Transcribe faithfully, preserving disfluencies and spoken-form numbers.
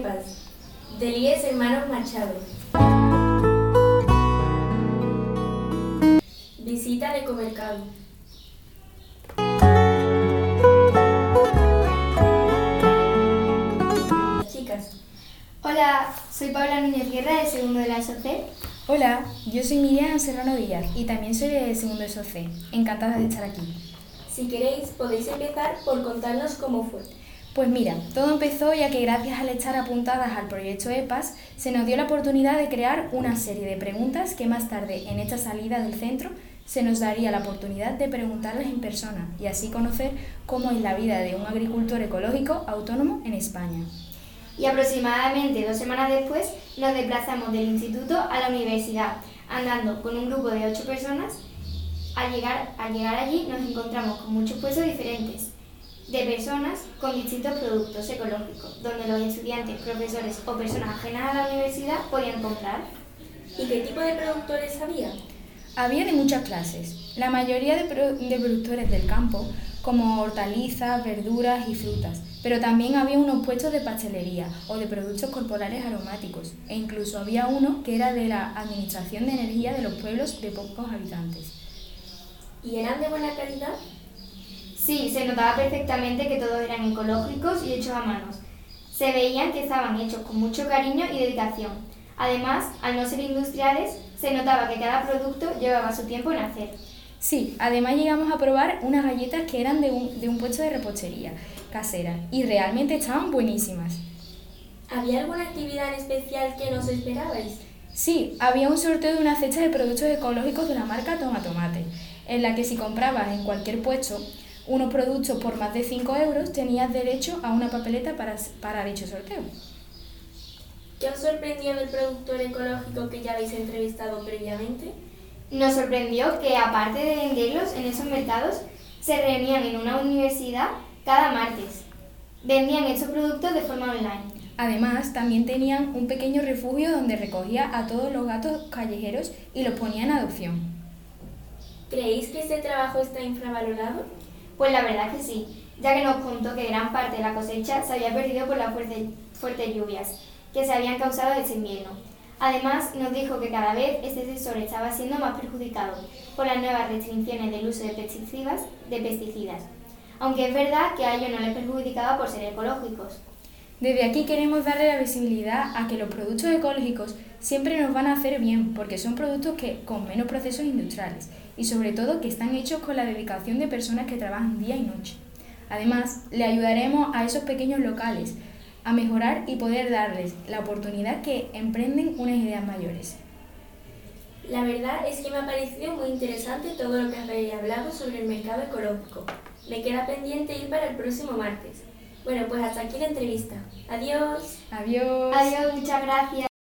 Pepas, de Elías Hermanos Machado. Visita al ecomercado. Chicas. Hola, soy Paula Núñez Guerra, de segundo de la S O C. Hola, yo soy Miriam Serrano Díaz y también soy de segundo de S O C. Encantada de estar aquí. Si queréis, podéis empezar por contarnos cómo fue. Pues mira, todo empezó ya que gracias al estar apuntadas al proyecto E P A S se nos dio la oportunidad de crear una serie de preguntas que más tarde, en esta salida del centro, se nos daría la oportunidad de preguntarlas en persona y así conocer cómo es la vida de un agricultor ecológico autónomo en España. Y aproximadamente dos semanas después nos desplazamos del instituto a la universidad, andando con un grupo de ocho personas. Al llegar, al llegar allí nos encontramos con muchos puestos diferentes, de personas con distintos productos ecológicos, donde los estudiantes, profesores o personas ajenas a la universidad podían comprar. ¿Y qué tipo de productores había? Había de muchas clases, la mayoría de, pro de productores del campo, como hortalizas, verduras y frutas, pero también había unos puestos de pastelería o de productos corporales aromáticos, e incluso había uno que era de la Administración de Energía de los pueblos de pocos habitantes. ¿Y eran de buena calidad? Sí, se notaba perfectamente que todos eran ecológicos y hechos a manos. Se veían que estaban hechos con mucho cariño y dedicación. Además, al no ser industriales, se notaba que cada producto llevaba su tiempo en hacer. Sí, además llegamos a probar unas galletas que eran de un, de un puesto de repostería casera y realmente estaban buenísimas. ¿Había alguna actividad en especial que no os esperabais? Sí, había un sorteo de una cesta de productos ecológicos de la marca Toma Tomate, en la que si comprabas en cualquier puesto unos productos por más de cinco euros tenías derecho a una papeleta para, para dicho sorteo. ¿Qué os sorprendió del productor ecológico que ya habéis entrevistado previamente? Nos sorprendió que, aparte de venderlos en esos mercados, se reunían en una universidad cada martes. Vendían estos productos de forma online. Además, también tenían un pequeño refugio donde recogía a todos los gatos callejeros y los ponía en adopción. ¿Creéis que este trabajo está infravalorado? Pues la verdad que sí, ya que nos contó que gran parte de la cosecha se había perdido por las fuertes, fuertes lluvias que se habían causado este invierno. Además, nos dijo que cada vez este sector estaba siendo más perjudicado por las nuevas restricciones del uso de pesticidas, de pesticidas, aunque es verdad que a ellos no les perjudicaba por ser ecológicos. Desde aquí queremos darle la visibilidad a que los productos ecológicos siempre nos van a hacer bien, porque son productos que, con menos procesos industriales y sobre todo que están hechos con la dedicación de personas que trabajan día y noche. Además, le ayudaremos a esos pequeños locales a mejorar y poder darles la oportunidad que emprenden unas ideas mayores. La verdad es que me ha parecido muy interesante todo lo que habéis hablado sobre el mercado ecológico. Me queda pendiente ir para el próximo martes. Bueno, pues hasta aquí la entrevista. Adiós. Adiós. Adiós, muchas gracias.